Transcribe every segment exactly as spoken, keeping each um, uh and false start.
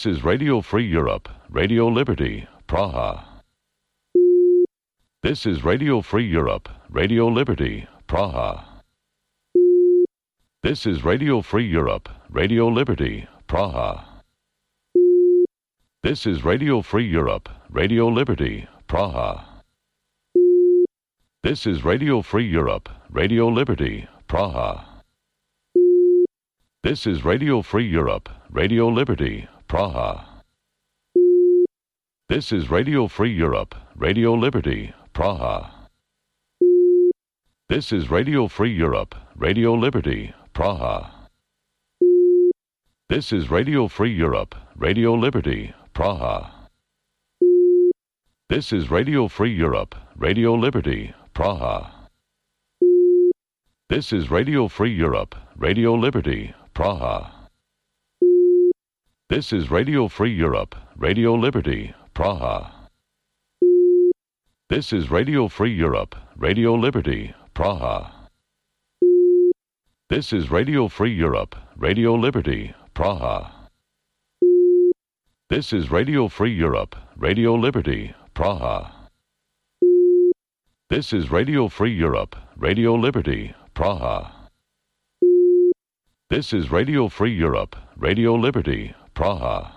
This is Radio Free Europe, Radio Liberty, Praha. This is Radio Free Europe, Radio Liberty, Praha. This is Radio Free Europe, Radio Liberty, Praha. This is Radio Free Europe, Radio Liberty, Praha. This is Radio Free Europe, Radio Liberty, Praha. This is Radio Free Europe, Radio Liberty, Praha. This is Radio Free Europe, Radio Liberty, Praha. This is Radio Free Europe, Radio Liberty, Praha. This is Radio Free Europe, Radio Liberty, Praha. This is Radio Free Europe, Radio Liberty, Praha. This is Radio Free Europe, Radio Liberty, Praha. This is Radio Free Europe, Radio Liberty, Praha. This is Radio Free Europe, Radio Liberty, Praha. This is Radio Free Europe, Radio Liberty, Praha. This is Radio Free Europe, Radio Liberty, Praha. This is Radio Free Europe, Radio Liberty, Praha. This is Radio Free Europe, Radio Liberty, Praha.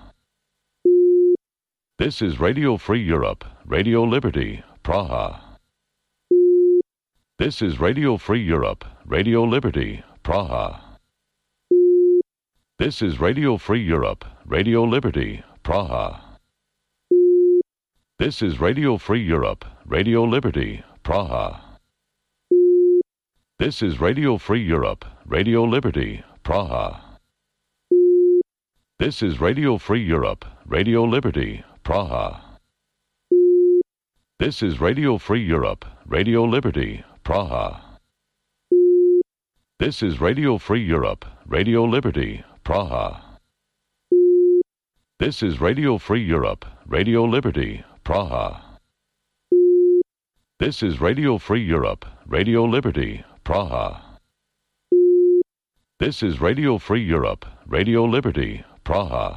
This is Radio Free Europe, Radio Liberty, Praha. This is Radio Free Europe, Radio Liberty, Praha. This is Radio Free Europe, Radio Liberty, Praha. This is Radio Free Europe, Radio Liberty, Praha. This is Radio Free Europe, Radio Liberty, Praha. This is Radio Free Europe, Radio Liberty, Praha. This is Radio Free Europe, Radio Liberty, Praha. This is Radio Free Europe, Radio Liberty, Praha. This is Radio Free Europe, Radio Liberty, Praha. This is Radio Free Europe, Radio Liberty, Praha. This is Radio Free Europe, Radio Liberty, Praha.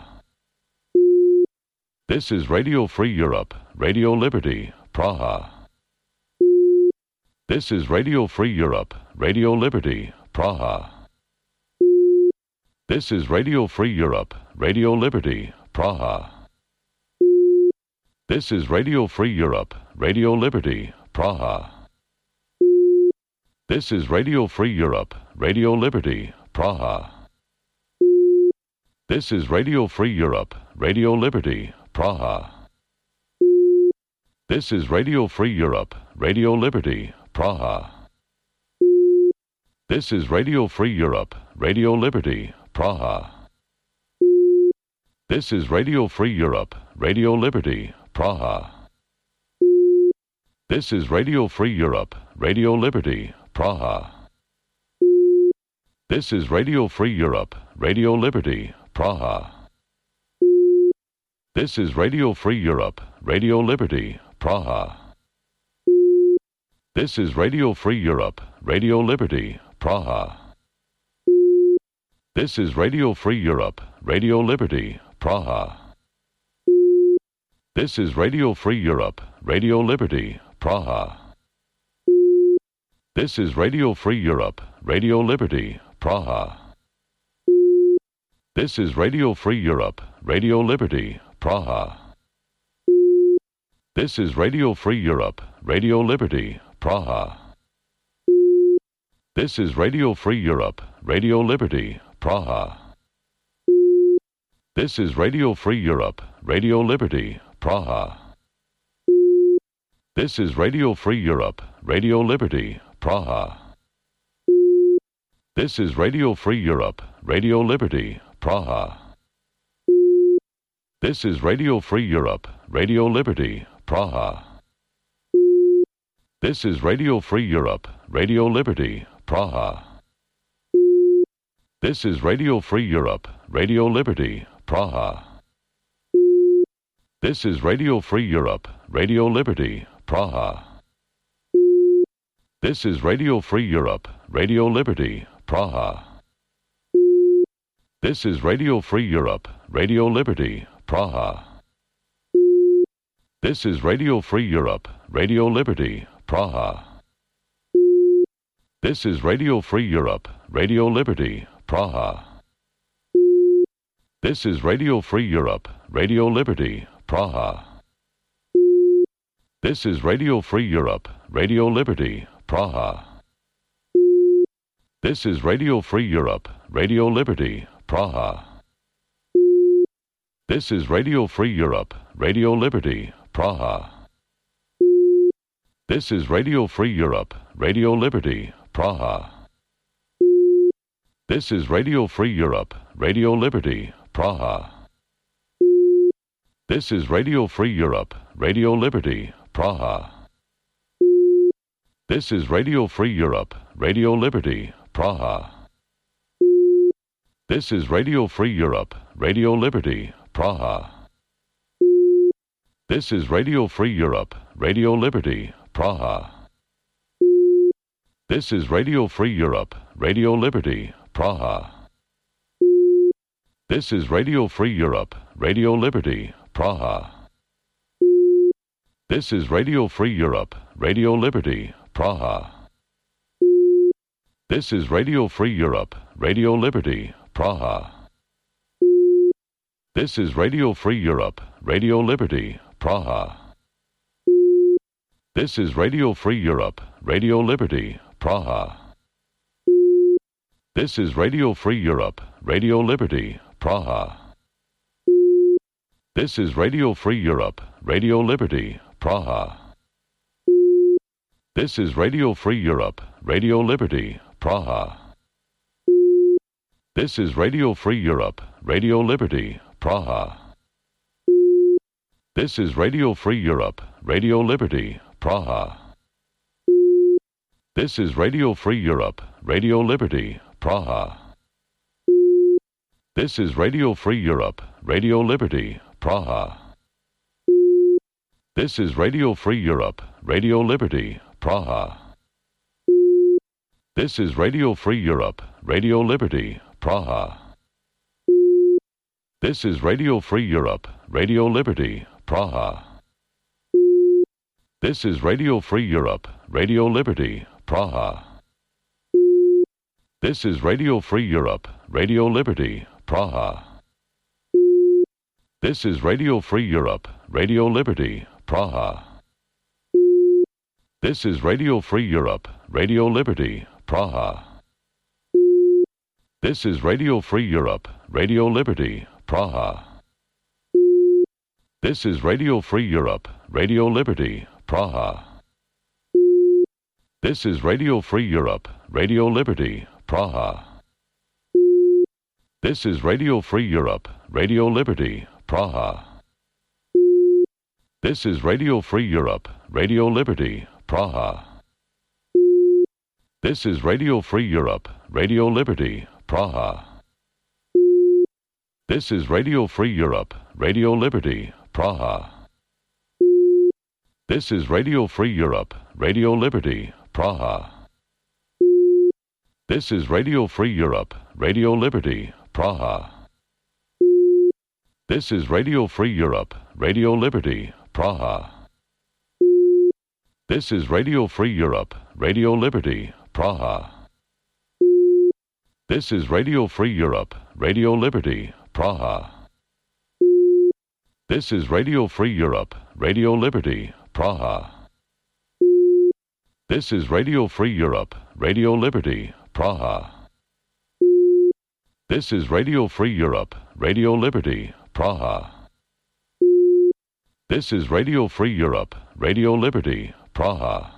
This is Radio Free Europe, Radio Liberty, Praha. This is Radio Free Europe, Radio Liberty, Praha. This is Radio Free Europe, Radio Liberty, Praha. This is Radio Free Europe, Radio Liberty, Praha. This is Radio Free Europe, Radio Liberty, Praha. This is Radio Free Europe, Radio Liberty, Praha. This is Radio Free Europe, Radio Liberty, Praha. This is Radio Free Europe, Radio Liberty, Praha. This is Radio Free Europe, Radio Liberty, Praha. This is Radio Free Europe, Radio Liberty, Praha. This is Radio Free Europe, Radio Liberty, Praha. This is Radio Free Europe, Radio Liberty, Praha. This is Radio Free Europe, Radio Liberty, Praha. This is Radio Free Europe, Radio Liberty, Praha. This is Radio Free Europe, Radio Liberty, Praha. This is Radio Free Europe, Radio Liberty, Praha. This is Radio Free Europe, Radio Liberty, Praha. This is Radio Free Europe, Radio Liberty, Praha. This is Radio Free Europe, Radio Liberty, Praha. This is Radio Free Europe, Radio Liberty, Praha. This is Radio Free Europe, Radio Liberty, Praha. This is Radio Free Europe, Radio Liberty, Praha. This is Radio Free Europe, Radio Liberty, Praha. This is Radio Free Europe, Radio Liberty, Praha. This is Radio Free Europe, Radio Liberty, Praha. This is Radio Free Europe, Radio Liberty, Praha. This is Radio Free Europe, Radio Liberty, Praha. This is Radio Free Europe, Radio Liberty, Praha. This is Radio Free Europe, Radio Liberty, Praha. This is Radio Free Europe, Radio Liberty, Praha. This is Radio Free Europe, Radio Liberty, Praha. This is Radio Free Europe, Radio Liberty, Praha. This is Radio Free Europe, Radio Liberty, Praha. This is Radio Free Europe, Radio Liberty, Praha. This is Radio Free Europe, Radio Liberty, Praha. This is Radio Free Europe, Radio Liberty, Praha. This is Radio Free Europe, Radio Liberty, Praha. This is Radio Free Europe, Radio Liberty, Praha. This is Radio Free Europe, Radio Liberty, Praha. This is Radio Free Europe, Radio Liberty, Praha. This is Radio Free Europe, Radio Liberty, Praha. This is Radio Free Europe, Radio Liberty, Praha. This is Radio Free Europe, Radio Liberty, Praha. This is Radio Free Europe, Radio Liberty, Praha. This is Radio Free Europe, Radio Liberty, Praha. This is Radio Free Europe, Radio Liberty, Praha. This is Radio Free Europe, Radio Liberty, Praha. This is Radio Free Europe, Radio Liberty, Praha. This is Radio Free Europe, Radio Liberty, Praha. This is Radio Free Europe, Radio Liberty, Praha. This is Radio Free Europe, Radio Liberty, Praha. This is Radio Free Europe, Radio Liberty, Praha. This is Radio Free Europe, Radio Liberty, Praha. This is Radio Free Europe, Radio Liberty, Praha. This is Radio Free Europe, Radio Liberty, Praha. This is Radio Free Europe, Radio Liberty, Praha. This is Radio Free Europe, Radio Liberty, Praha. This is Radio Free Europe, Radio Liberty, Praha. This is Radio Free Europe, Radio Liberty, Praha. This is Radio Free Europe, Radio Liberty, Praha. This is Radio Free Europe, Radio Liberty, Praha. This is Radio Free Europe, Radio Liberty, Praha. This is Radio Free Europe, Radio Liberty, Praha. This is Radio Free Europe, Radio Liberty, Praha. This is Radio Free Europe, Radio Liberty, Praha. This is Radio Free Europe, Radio Liberty, Praha. This is Radio Free Europe, Radio Liberty, Praha. This is Radio Free Europe, Radio Liberty, Praha. This is Radio Free Europe, Radio Liberty, Praha. This is Radio Free Europe, Radio Liberty, Praha. This is Radio Free Europe, Radio Liberty, Praha. This is Radio Free Europe, Radio Liberty, Praha. This is Radio Free Europe, Radio Liberty, Praha. This is Radio Free Europe, Radio Liberty, Praha. This is Radio Free Europe, Radio Liberty, Praha. This is Radio Free Europe, Radio Liberty, Praha.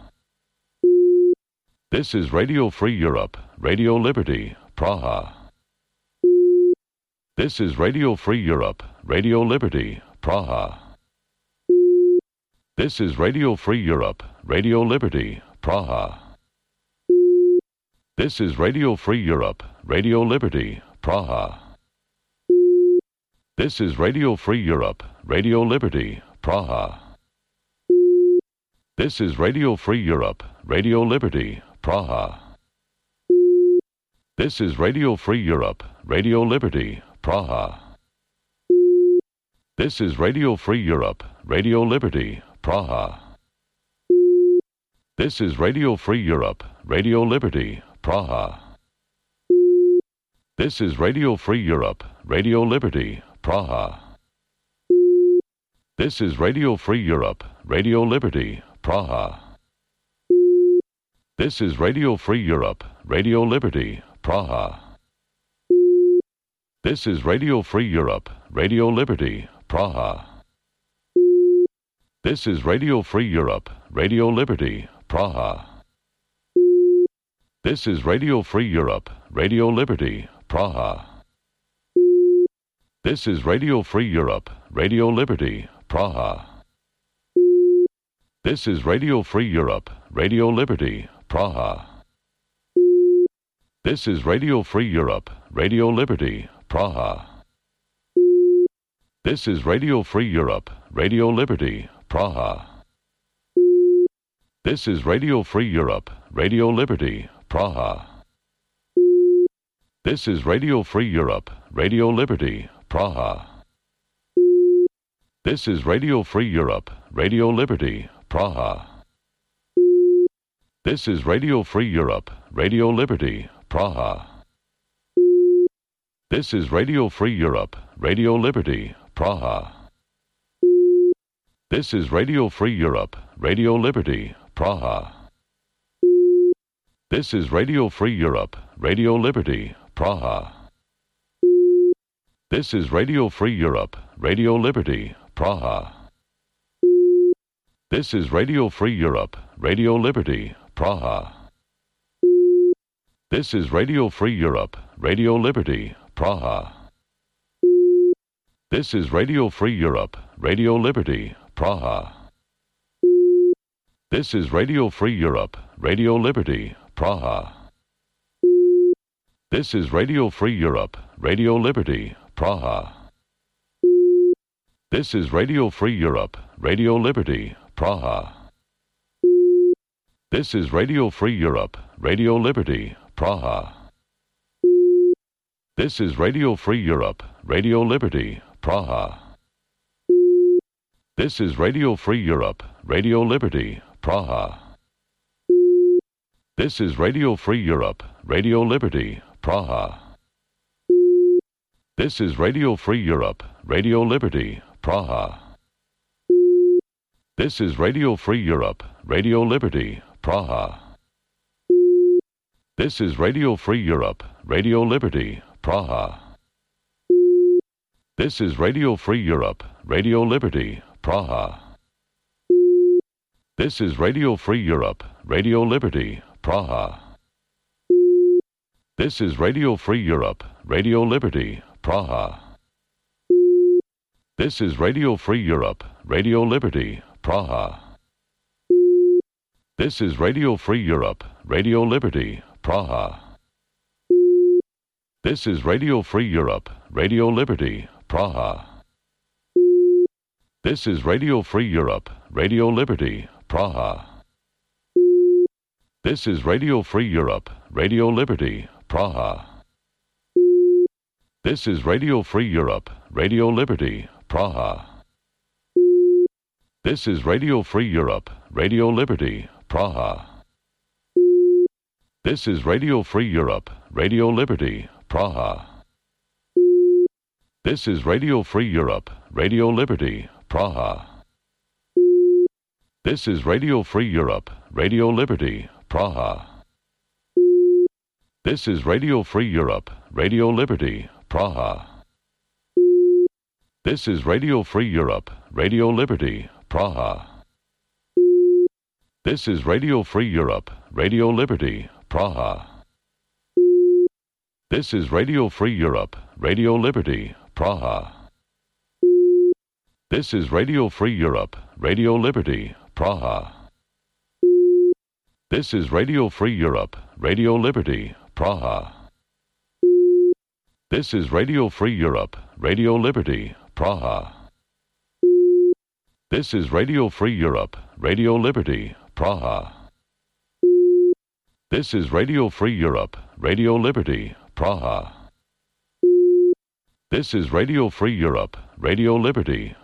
This is Radio Free Europe, Radio Liberty, Praha. This is Radio Free Europe, Radio Liberty, Praha. This is Radio Free Europe, Radio Liberty, Praha. This is Radio Free Europe, Radio Liberty, Praha. This is Radio Free Europe, Radio Liberty, Praha. This is Radio Free Europe, Radio Liberty, Praha. This is Radio Free Europe, Radio Liberty, Praha. This is Radio Free Europe, Radio Liberty, Praha. This is Radio Free Europe, Radio Liberty, Praha. This is Radio Free Europe, Radio Liberty, Praha. This is Radio Free Europe, Radio Liberty, Praha. This is Radio Free Europe, Radio Liberty, Praha. This is Radio Free Europe, Radio Liberty, Praha. This is Radio Free Europe, Radio Liberty, Praha. This is Radio Free Europe, Radio Liberty, Praha. This is Radio Free Europe, Radio Liberty, Praha. This is Radio Free Europe, Radio Liberty, Praha. This is Radio Free Europe, Radio Liberty, Praha. This is Radio Free Europe, Radio Liberty, Praha. This is Radio Free Europe, Radio Liberty, Praha. This is Radio Free Europe, Radio Liberty, Praha. This is Radio Free Europe, Radio Liberty, Praha. This is Radio Free Europe, Radio Liberty, Praha. This is Radio Free Europe, Radio Liberty, Praha. This is Radio Free Europe, Radio Liberty, Praha. This is Radio Free Europe, Radio Liberty, Praha. This is Radio Free Europe, Radio Liberty, Praha. This is Radio Free Europe, Radio Liberty, Praha. This is Radio Free Europe, Radio Liberty, Praha. This is Radio Free Europe, Radio Liberty, Praha. This is Radio Free Europe, Radio Liberty, Praha. This is Radio Free Europe, Radio Liberty, Praha. This is Radio Free Europe, Radio Liberty, Praha. This is Radio Free Europe, Radio Liberty, Praha. This is Radio Free Europe, Radio Liberty, Praha. This is Radio Free Europe, Radio Liberty, Praha. This is Radio Free Europe, Radio Liberty, Praha. This is Radio Free Europe, Radio Liberty, Praha. This is Radio Free Europe, Radio Liberty, Praha. This is Radio Free Europe, Radio Liberty, Praha. This is Radio Free Europe, Radio Liberty, Praha. This is Radio Free Europe, Radio Liberty, Praha. This is Radio Free Europe, Radio Liberty, Praha. This is Radio Free Europe, Radio Liberty, Praha. This is Radio Free Europe, Radio Liberty, Praha. This is Radio Free Europe, Radio Liberty, Praha. This is Radio Free Europe, Radio Liberty, Praha. This is Radio Free Europe, Radio Liberty, Praha. This is Radio Free Europe, Radio Liberty, Praha. This is Radio Free Europe, Radio Liberty, Praha. This is Radio Free Europe, Radio Liberty, Praha. This is Radio Free Europe, Radio Liberty, Praha. This is Radio Free Europe, Radio Liberty, Praha. This is Radio Free Europe, Radio Liberty, Praha. This is Radio Free Europe, Radio Liberty, Praha. This is Radio Free Europe, Radio Liberty, Praha. This is Radio Free Europe, Radio Liberty, Praha. This is Radio Free Europe, Radio Liberty, Praha. This is Radio Free Europe, Radio Liberty, Praha. This is Radio Free Europe, Radio Liberty, Praha. This is Radio Free Europe, Radio Liberty, Praha. This is Radio Free Europe, Radio Liberty, Praha. This is Radio Free Europe, Radio Liberty,